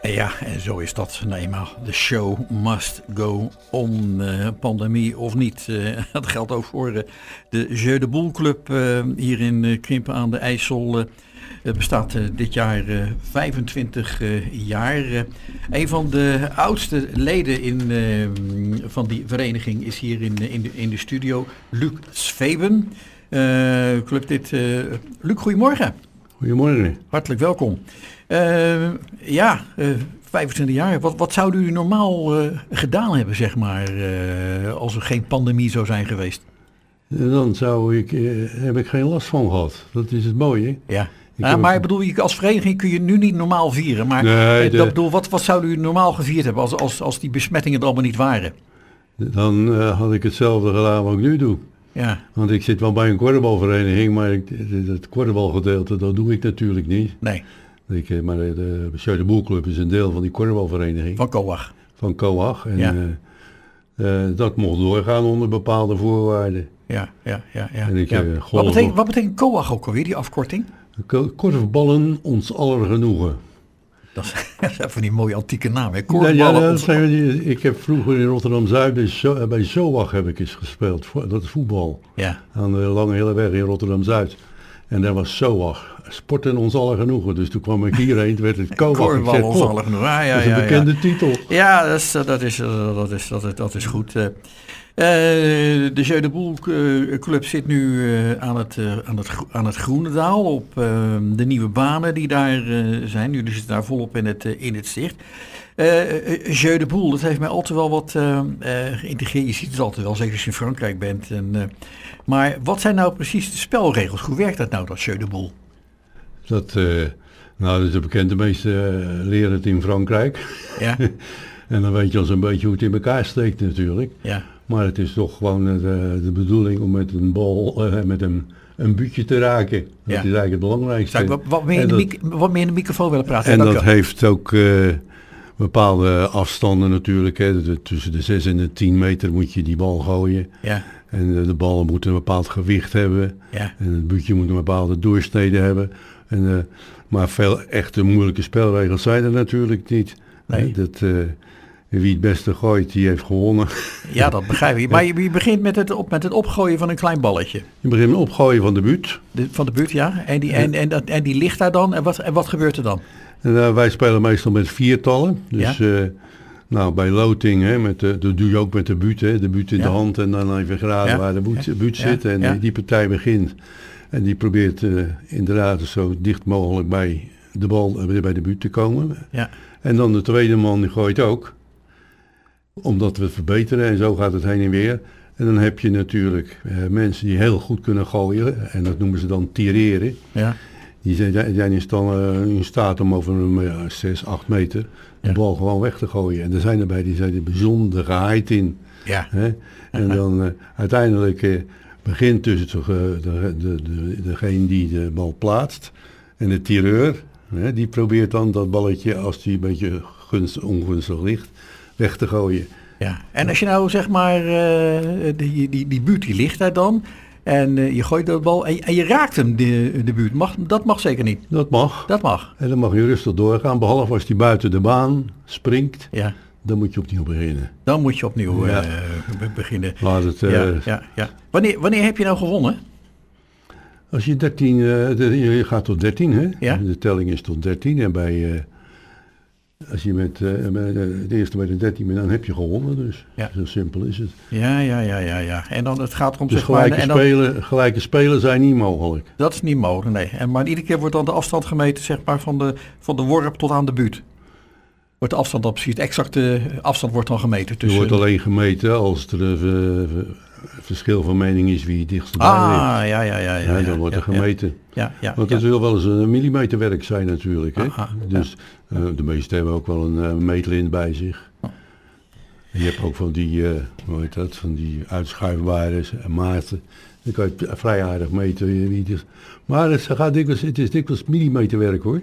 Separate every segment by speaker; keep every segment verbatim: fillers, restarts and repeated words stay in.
Speaker 1: Ja, en zo is dat nou eenmaal. De show must go on. Uh, pandemie of niet. Uh, dat geldt ook voor uh, de Jeu de Boel Club uh, hier in uh, Krimpen aan de IJssel. Uh, het bestaat uh, dit jaar uh, vijfentwintig uh, jaar. Uh, een van de oudste leden in, uh, van die vereniging is hier in, in, de, in de studio. Luc Sveben. Uh, clublid uh, Luc, goedemorgen.
Speaker 2: Goedemorgen.
Speaker 1: Hartelijk welkom. Uh, ja, uh, vijfentwintig jaar. Wat, wat zouden u normaal uh, gedaan hebben, zeg maar, uh, als er geen pandemie zou zijn geweest?
Speaker 2: Dan zou ik, uh, heb ik geen last van gehad. Dat is het mooie.
Speaker 1: Ja. Nou, maar ik bedoel, als vereniging kun je nu niet normaal vieren. Maar
Speaker 2: nee, de...
Speaker 1: dat bedoel, wat, wat zou u normaal gevierd hebben als, als, als die besmettingen er allemaal niet waren?
Speaker 2: Dan uh, had ik hetzelfde gedaan wat ik nu doe.
Speaker 1: Ja.
Speaker 2: Want ik zit wel bij een korfbalvereniging, maar ik, het korfbalgedeelte, dat doe ik natuurlijk niet.
Speaker 1: Nee.
Speaker 2: Ik, maar de Jeu de Boel Club is een deel van die korfbalvereniging.
Speaker 1: Van COAG.
Speaker 2: Van COAG. En
Speaker 1: ja.
Speaker 2: uh, uh, dat mocht doorgaan onder bepaalde voorwaarden.
Speaker 1: Ja, ja, ja. ja.
Speaker 2: En ik,
Speaker 1: ja.
Speaker 2: Uh,
Speaker 1: wat, betekent, wat betekent COAG ook alweer, die afkorting?
Speaker 2: Korfballen ons aller genoegen.
Speaker 1: Dat is, dat is even die mooie antieke naam, hè?
Speaker 2: Ja, ja, dat zijn die, ik heb vroeger in Rotterdam-Zuid, zo, bij Zoag heb ik eens gespeeld, dat is voetbal.
Speaker 1: Ja.
Speaker 2: Aan de Lange Hilleweg in Rotterdam-Zuid. En daar was Zoag. Sporten ons aller genoegen. Dus toen kwam ik hierheen, werd het COAG.
Speaker 1: Korfbal ons aller genoegen. Ah, ja,
Speaker 2: dat is een
Speaker 1: ja,
Speaker 2: bekende
Speaker 1: ja.
Speaker 2: titel.
Speaker 1: Ja, dat is, dat is, dat is, dat is, dat is goed. Uh, de Jeu de Boel Club zit nu uh, aan, het, uh, aan, het, aan het Groenendaal op uh, de nieuwe banen die daar uh, zijn. Jullie zitten daar volop in het, uh, in het zicht. Uh, Jeu de Boel, dat heeft mij altijd wel wat uh, uh, geïntegreerd. Je ziet het altijd wel, zeker als je in Frankrijk bent. En, uh, maar wat zijn nou precies de spelregels? Hoe werkt dat nou, dat Jeu de Boel?
Speaker 2: Dat, uh, nou, dat is bekend. De meesten uh, leren het in Frankrijk.
Speaker 1: Ja.
Speaker 2: En dan weet je al zo'n beetje hoe het in elkaar steekt natuurlijk.
Speaker 1: Ja.
Speaker 2: Maar het is toch gewoon de, de bedoeling om met een bal, uh, met een, een buutje te raken. Dat
Speaker 1: ja.
Speaker 2: is eigenlijk het belangrijkste.
Speaker 1: Zou ik wat, wat, meer in de mic- wat meer in de microfoon willen praten?
Speaker 2: En
Speaker 1: dat,
Speaker 2: dat heeft ook uh, bepaalde afstanden natuurlijk. Hè. De, tussen de zes en de tien meter moet je die bal gooien.
Speaker 1: Ja.
Speaker 2: En uh, de ballen moeten een bepaald gewicht hebben.
Speaker 1: Ja.
Speaker 2: En het buutje moet een bepaalde doorsnede hebben. En, uh, maar veel echte moeilijke spelregels zijn er natuurlijk niet.
Speaker 1: Nee.
Speaker 2: Dat, uh, wie het beste gooit, die heeft gewonnen.
Speaker 1: Ja, dat begrijp ik. Maar je, je begint met het, op, met het opgooien van een klein balletje.
Speaker 2: Je begint met opgooien van de buut.
Speaker 1: De, van de buurt, ja. En die, en, en, en die ligt daar dan. En wat, en wat gebeurt er dan?
Speaker 2: En, uh, wij spelen meestal met viertallen. Dus ja? uh, nou, bij loting, hè, met de, dat doe je ook met de buut. Hè, de buut in ja. de hand en dan even graden ja. waar de buut, ja. buut zit. En ja. die partij begint. En die probeert uh, inderdaad zo dicht mogelijk bij de bal, uh, bij de buurt te komen.
Speaker 1: Ja.
Speaker 2: En dan de tweede man die gooit ook. Omdat we het verbeteren en zo gaat het heen en weer. En dan heb je natuurlijk uh, mensen die heel goed kunnen gooien. En dat noemen ze dan tireren.
Speaker 1: Ja.
Speaker 2: Die zijn, zijn in, stand, uh, in staat om over een uh, zes, acht meter de ja. bal gewoon weg te gooien. En er zijn erbij die zijn er bijzonder geheid in.
Speaker 1: Ja.
Speaker 2: Hè? En dan uh, uiteindelijk uh, begint dus uh, de, de, de, degene die de bal plaatst. En de tireur, hè, die probeert dan dat balletje, als die een beetje gunst, ongunstig ligt, weg te gooien.
Speaker 1: Ja, en als je nou zeg maar, uh, die, die, die buurt die ligt daar dan en uh, je gooit dat bal en, en je raakt hem, de, de buurt, mag, dat mag zeker niet?
Speaker 2: Dat mag.
Speaker 1: Dat mag.
Speaker 2: En dan mag je rustig doorgaan, behalve als die buiten de baan springt,
Speaker 1: ja. dan
Speaker 2: moet je opnieuw beginnen.
Speaker 1: Dan moet je opnieuw ja. uh, beginnen.
Speaker 2: Laat het, uh,
Speaker 1: ja, ja, ja. Wanneer, wanneer heb je nou gewonnen?
Speaker 2: Als je dertien, uh, de, je gaat tot dertien, hè?
Speaker 1: Ja?
Speaker 2: De telling is tot dertien en bij... Uh, Als je met uh, het eerste bij de dertien bent, dan heb je gewonnen. Dus
Speaker 1: ja.
Speaker 2: zo simpel is het.
Speaker 1: Ja, ja, ja, ja, ja. En dan het gaat erom
Speaker 2: dus
Speaker 1: zeg maar.
Speaker 2: Gelijke,
Speaker 1: en dan,
Speaker 2: spelen, gelijke spelen zijn niet mogelijk.
Speaker 1: Dat is niet mogelijk, nee. En maar iedere keer wordt dan de afstand gemeten, zeg maar, van de, van de worp tot aan de buurt. Wordt de afstand dan precies, de exacte afstand wordt dan gemeten. Tussen...
Speaker 2: Er wordt alleen gemeten als er een uh, verschil van mening is wie het dichtst bij
Speaker 1: ah,
Speaker 2: ligt.
Speaker 1: Ja, ja, ja, ja,
Speaker 2: ja. Dan
Speaker 1: ja,
Speaker 2: wordt er
Speaker 1: ja,
Speaker 2: gemeten.
Speaker 1: Ja, ja,
Speaker 2: Want
Speaker 1: ja.
Speaker 2: het wil wel eens een millimeterwerk zijn natuurlijk. Hè?
Speaker 1: Aha,
Speaker 2: dus ja. uh, de meesten hebben ook wel een uh, meetlint bij zich. Oh. En je hebt ook van die, uh, hoe heet dat, van die uitschuifbare maten. Dan kan je het vrij aardig meten. Wie het is. Maar het, gaat dikwijls, het is dikwijls millimeterwerk hoor.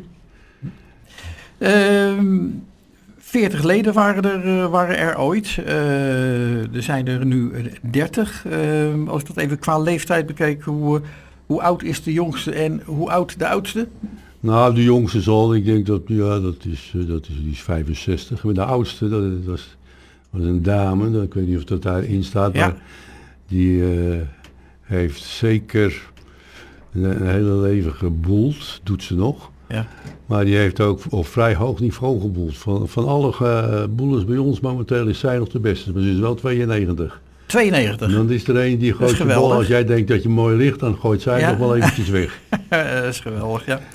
Speaker 1: Um, veertig leden waren er, uh, waren er ooit. Uh, er zijn er nu dertig. Uh, als ik dat even qua leeftijd bekijk, hoe, hoe oud is de jongste en hoe oud de oudste?
Speaker 2: Nou, de jongste zal, ik denk dat, ja, dat is, dat is, die is vijfenzestig. Maar de oudste, dat was, was een dame, dat, ik weet niet of dat daarin staat, ja. Maar die uh, heeft zeker een, een hele leven geboeld, doet ze nog.
Speaker 1: Ja.
Speaker 2: Maar die heeft ook op vrij hoog niveau geboeld. Van, van alle uh, boelers bij ons momenteel is zij nog de beste, maar ze is wel tweeënnegentig.
Speaker 1: tweeënnegentig.
Speaker 2: En dan is er een die gooit de bal, als jij denkt dat je mooi ligt, dan gooit zij ja. nog wel eventjes weg.
Speaker 1: Dat is geweldig, ja.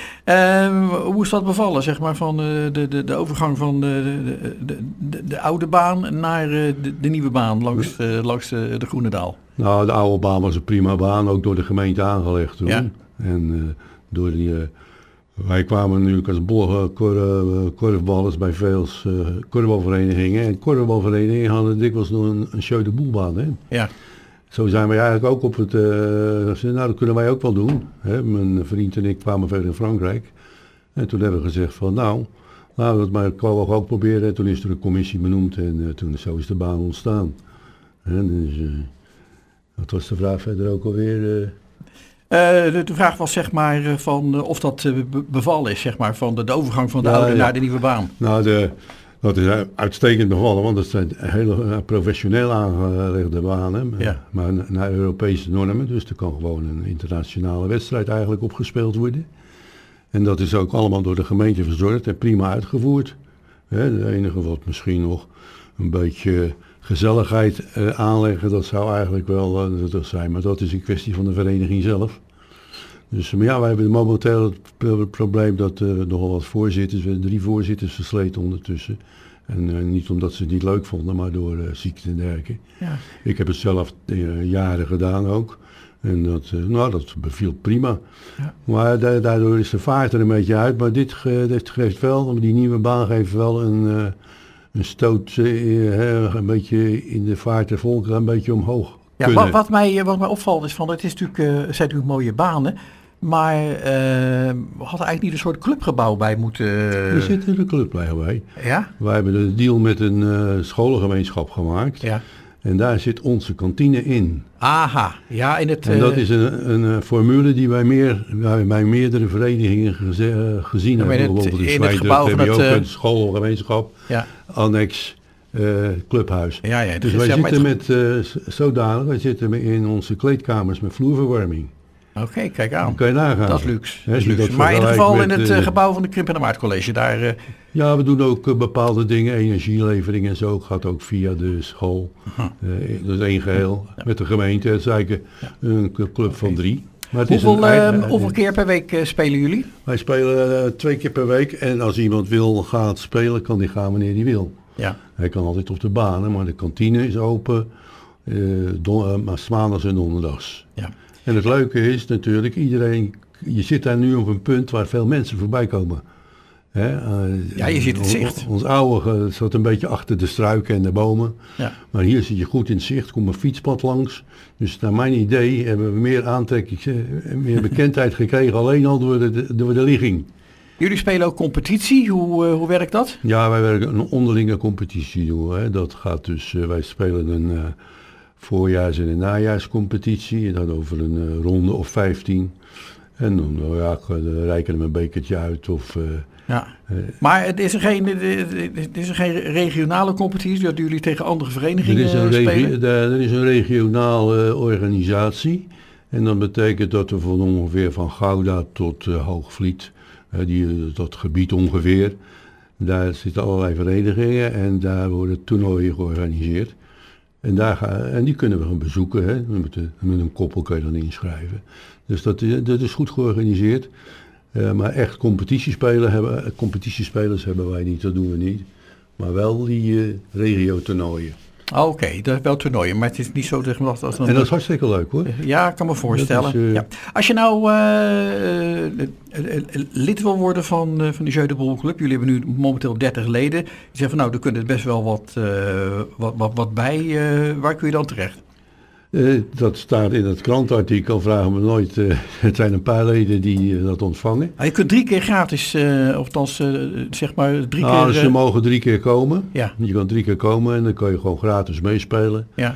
Speaker 1: Uh, hoe is dat bevallen, zeg maar, van uh, de, de, de overgang van de, de, de, de, de oude baan naar uh, de, de nieuwe baan langs, uh, langs uh, de Groenendaal?
Speaker 2: Nou, de oude baan was een prima baan, ook door de gemeente aangelegd toen.
Speaker 1: Ja.
Speaker 2: En uh, door die... Uh, wij kwamen natuurlijk als bol, kor, uh, korfballers bij veel uh, korfbalverenigingen. En korfbalverenigingen hadden dikwijls nog een, een jeu de boelbaan, hè?
Speaker 1: Ja.
Speaker 2: Zo zijn wij eigenlijk ook op het... Uh, nou, dat kunnen wij ook wel doen. Hè? Mijn vriend en ik kwamen veel in Frankrijk. En toen hebben we gezegd van, nou, nou dat maar kunnen we ook proberen. En toen is er een commissie benoemd en uh, toen zo is de baan ontstaan. En dus, uh, wat was de vraag verder ook alweer? Uh,
Speaker 1: Uh, de, de vraag was zeg maar van uh, of dat uh, be- bevallen is, zeg maar, van de, de overgang van de ja, oude ja. naar de nieuwe baan.
Speaker 2: Nou, de, dat is uitstekend bevallen, want dat zijn hele uh, professioneel aangelegde banen,
Speaker 1: ja.
Speaker 2: maar naar Europese normen. Dus er kan gewoon een internationale wedstrijd eigenlijk opgespeeld worden. En dat is ook allemaal door de gemeente verzorgd en prima uitgevoerd. Hè, de enige wat misschien nog een beetje gezelligheid uh, aanleggen, dat zou eigenlijk wel uh, dat zijn, maar dat is een kwestie van de vereniging zelf. Dus maar ja, wij hebben momenteel het pro- probleem dat er uh, nogal wat voorzitters, we hebben drie voorzitters versleten ondertussen. En uh, niet omdat ze het niet leuk vonden, maar door uh, ziekte en dergelijke.
Speaker 1: Ja.
Speaker 2: Ik heb het zelf uh, jaren gedaan ook. En dat, uh, nou, dat beviel prima.
Speaker 1: Ja.
Speaker 2: Maar da- daardoor is de vaart er een beetje uit. Maar dit, ge- dit geeft wel, die nieuwe baan geeft wel een... Uh, een stoot uh, een beetje in de vaart der volkeren een beetje omhoog
Speaker 1: ja, wat, wat, mij, wat mij opvalt is van, het is natuurlijk, uh, zijn natuurlijk mooie banen, maar uh, we hadden eigenlijk niet een soort clubgebouw bij moeten... Uh...
Speaker 2: Er zit een club bij.
Speaker 1: Ja?
Speaker 2: Wij hebben een deal met een uh, scholengemeenschap gemaakt.
Speaker 1: Ja.
Speaker 2: En daar zit onze kantine in.
Speaker 1: Aha, ja, in het...
Speaker 2: En dat is een, een, een formule die wij, meer, wij bij meerdere verenigingen geze, uh, gezien
Speaker 1: ja,
Speaker 2: hebben.
Speaker 1: Het,
Speaker 2: bijvoorbeeld
Speaker 1: in het gebouw van
Speaker 2: het...
Speaker 1: het...
Speaker 2: Uh, een schoolgemeenschap,
Speaker 1: ja.
Speaker 2: annex, uh, clubhuis.
Speaker 1: Ja, ja,
Speaker 2: dus, dus wij zitten met, uh, zodanig, wij zitten in onze kleedkamers met vloerverwarming.
Speaker 1: Oké, okay, kijk aan.
Speaker 2: Kan je nagaan.
Speaker 1: Dat is luxe.
Speaker 2: He,
Speaker 1: dat is luxe. Maar in ieder geval in het uh, gebouw van de Krimpen en Maart College, daar... Uh...
Speaker 2: Ja, we doen ook uh, bepaalde dingen, energielevering en zo, gaat ook via de school. Uh, dat is één geheel, ja. Met de gemeente, het is eigenlijk ja. een club okay. van drie. Maar het
Speaker 1: hoeveel,
Speaker 2: is een,
Speaker 1: uh, hoeveel keer per week uh, spelen jullie?
Speaker 2: Wij spelen uh, twee keer per week en als iemand wil gaat spelen, kan die gaan wanneer hij wil.
Speaker 1: Ja.
Speaker 2: Hij kan altijd op de banen, maar de kantine is open, uh, don- uh, maandags en donderdags.
Speaker 1: Ja.
Speaker 2: En het leuke is natuurlijk, iedereen, je zit daar nu op een punt waar veel mensen voorbij komen. Hè? Uh,
Speaker 1: ja, je ziet het zicht.
Speaker 2: Ons, ons oude uh, zat een beetje achter de struiken en de bomen.
Speaker 1: Ja.
Speaker 2: Maar hier zit je goed in het zicht, komt een fietspad langs. Dus naar mijn idee hebben we meer aantrekking, uh, meer bekendheid gekregen, alleen al door de, door de ligging.
Speaker 1: Jullie spelen ook competitie, hoe, uh, hoe werkt dat?
Speaker 2: Ja, wij werken een onderlinge competitie doen. Hè. Dat gaat dus, uh, wij spelen een uh, voorjaars- en een najaarscompetitie. En dan over een uh, ronde of vijftien. En dan uh, ja, reiken we een bekertje uit of... Uh,
Speaker 1: ja. uh, maar het is er geen, het is er geen regionale competitie dat jullie tegen andere verenigingen
Speaker 2: er is een
Speaker 1: spelen?
Speaker 2: Regi- er, er is een regionale uh, organisatie. En dat betekent dat we van ongeveer van Gouda tot uh, Hoogvliet... Uh, die, dat gebied ongeveer, daar zitten allerlei verenigingen en daar worden toernooien georganiseerd. En, daar ga, en die kunnen we gaan bezoeken, hè. Met, de, met een koppel kun je dan inschrijven. Dus dat, dat is goed georganiseerd. Uh, maar echt competitiespelers hebben, competitiespelers hebben wij niet, dat doen we niet. Maar wel die uh, regio-toernooien.
Speaker 1: Oké, okay, dat is wel toernooien, maar het is niet zo tegen als een...
Speaker 2: En dat is hartstikke leuk hoor.
Speaker 1: Ja, ik kan me voorstellen. Is, uh... ja. Als je nou uh, uh, uh, lid wil worden van, uh, van de Jeu de Boel Club, jullie hebben nu momenteel dertig leden. Je zegt van nou, er kunnen best wel wat, uh, wat, wat, wat bij. Uh, waar kun je dan terecht?
Speaker 2: Uh, dat staat in het krantartikel, vragen we nooit. Uh, het zijn een paar leden die uh, dat ontvangen.
Speaker 1: Ah, je kunt drie keer gratis, uh, of althans uh, zeg maar drie
Speaker 2: nou,
Speaker 1: keer...
Speaker 2: Ze uh, mogen drie keer komen.
Speaker 1: Ja.
Speaker 2: Je kan drie keer komen en dan kan je gewoon gratis meespelen.
Speaker 1: Ja.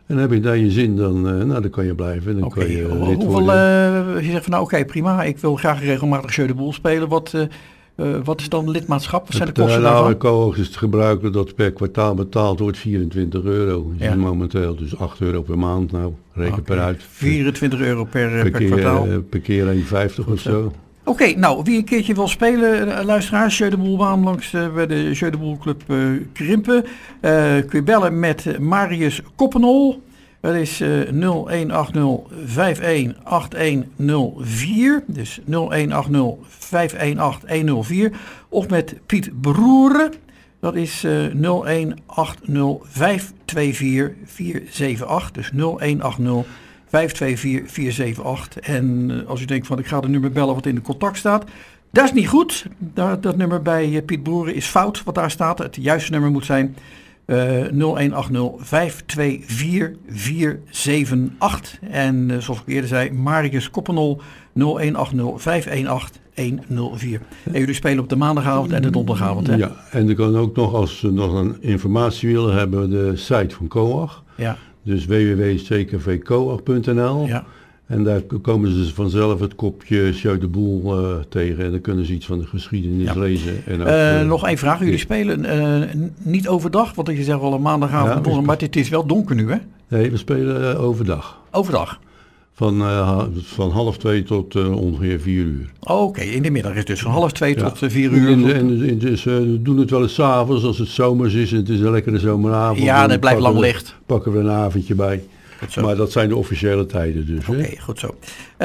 Speaker 2: En heb je daar je zin, dan, uh, nou, dan kan je blijven. Dan
Speaker 1: okay.
Speaker 2: kan je
Speaker 1: Hoe,
Speaker 2: lid
Speaker 1: hoeveel,
Speaker 2: worden.
Speaker 1: Uh, je zegt van nou oké, okay, prima. Ik wil graag regelmatig Jeu de Boel spelen. Wat, uh, uh, wat is dan lidmaatschap? Wat zijn de kosten
Speaker 2: daarvan?
Speaker 1: Nou,
Speaker 2: Coach is het gebruiken dat per kwartaal betaald wordt vierentwintig euro. Ja. Momenteel dus acht euro per maand. Nou, reken okay. per uit.
Speaker 1: vierentwintig euro per,
Speaker 2: per,
Speaker 1: per
Speaker 2: keer,
Speaker 1: kwartaal.
Speaker 2: Uh, per keer één vijftig of zo.
Speaker 1: Oké, okay, nou, wie een keertje wil spelen, uh, luisteraars, Jeu de Boelbaan langs uh, bij de Jeu de Boel Club uh, Krimpen. Uh, kun je bellen met Marius Koppenol. Dat is uh, nul een acht nul vijf een acht een nul vier. Dus nul een acht nul vijf een acht een nul vier. Of met Piet Broeren. Dat is uh, nul een acht nul vijf twee vier vier zeven acht. Dus nul een acht nul vijf twee vier vier zeven acht. En uh, als u denkt van ik ga de nummer bellen wat in de contact staat. Dat is niet goed. Dat, dat nummer bij uh, Piet Broeren is fout wat daar staat. Het juiste nummer moet zijn uh, nul een acht nul vijf twee vier vier zeven acht. En uh, zoals ik eerder zei, Marius Koppenol nul een acht nul vijf een acht een nul vier. En jullie spelen op de maandagavond en de donderdagavond, hè?
Speaker 2: Ja, en er kan ook nog, als ze nog een informatie willen, hebben we de site van Coach.
Speaker 1: Ja.
Speaker 2: Dus w w w punt c k v coach punt n l.
Speaker 1: Ja.
Speaker 2: En daar komen ze vanzelf het kopje Jeu de Boel uh, tegen. En dan kunnen ze iets van de geschiedenis ja. lezen. En ook,
Speaker 1: uh,
Speaker 2: uh,
Speaker 1: nog één vraag. Jullie spelen uh, niet overdag, want je zegt wel een maandagavond, ja, maar het is wel donker nu, hè?
Speaker 2: Nee, we spelen uh, overdag.
Speaker 1: Overdag?
Speaker 2: Van, uh, van half twee tot uh, ongeveer vier uur.
Speaker 1: Oh, Oké, okay. In de middag is het dus van half twee ja. tot uh, vier
Speaker 2: uur.
Speaker 1: uur.
Speaker 2: En, en dus, uh, we doen het wel eens 's avonds als het zomers is en het is een lekkere zomeravond.
Speaker 1: Ja, en het blijft lang licht.
Speaker 2: Pakken we een avondje bij. Maar dat zijn de officiële tijden dus.
Speaker 1: Oké, okay, goed zo.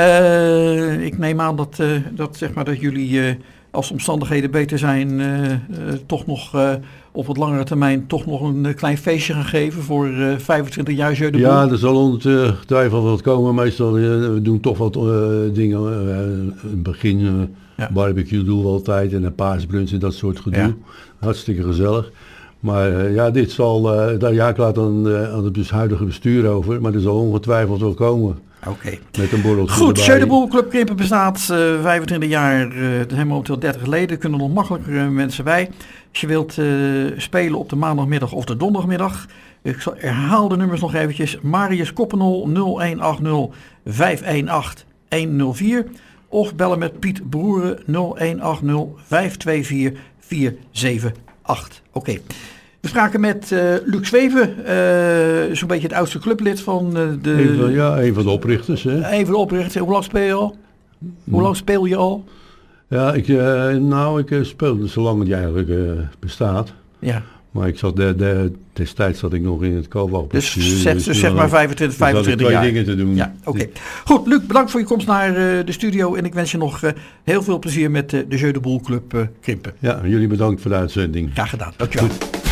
Speaker 1: Uh, ik neem aan dat, uh, dat, zeg maar, dat jullie, uh, als de omstandigheden beter zijn, uh, uh, toch nog uh, op wat langere termijn toch nog een uh, klein feestje gaan geven voor uh, vijfentwintig jaar Jeu de Boel.
Speaker 2: Ja, er zal ongetwijfeld wat komen. Meestal, uh, we doen toch wat uh, dingen. Uh, in het begin, uh, ja. barbecue doen we altijd en een paasbrunch en dat soort gedoe. Ja. Hartstikke gezellig. Maar uh, ja, dit zal, uh, ja, ik laat dan uh, aan het huidige bestuur over, maar er zal ongetwijfeld wel komen.
Speaker 1: Oké. Okay.
Speaker 2: Met een borreltje
Speaker 1: Goed, Jeu de Boel Club Krimpen bestaat uh, vijfentwintig jaar, uh, er zijn momenteel dertig leden, er kunnen nog makkelijker uh, mensen bij. Als je wilt uh, spelen op de maandagmiddag of de donderdagmiddag, ik zal, herhaal de nummers nog eventjes. Marius Koppenol nul een acht nul vijf een acht een nul vier of bellen met Piet Broeren nul een acht nul vijf twee vier vier zeven acht. Oké. Okay. We spraken met uh, Luc Zweven, uh, zo'n beetje het oudste clublid van uh, de...
Speaker 2: Een van, ja, een van de oprichters. Hè?
Speaker 1: Een van de oprichters. Hoe lang speel je al? Hoe lang speel je al?
Speaker 2: Ja, ik, uh, nou, ik uh, speel zolang het eigenlijk uh, bestaat.
Speaker 1: Ja.
Speaker 2: Maar ik zat de, de, destijds zat ik nog in het Koopbouw.
Speaker 1: Dus, zeg, dus, dus zeg maar vijfentwintig, vijfentwintig jaar.
Speaker 2: twee dingen te doen.
Speaker 1: Ja, oké. Okay. Goed, Luc, bedankt voor je komst naar uh, de studio. En ik wens je nog uh, heel veel plezier met uh, de Jeu de Boel Club uh, Krimpen.
Speaker 2: Ja, jullie bedankt voor de uitzending.
Speaker 1: Graag gedaan. Dankjewel. Goed.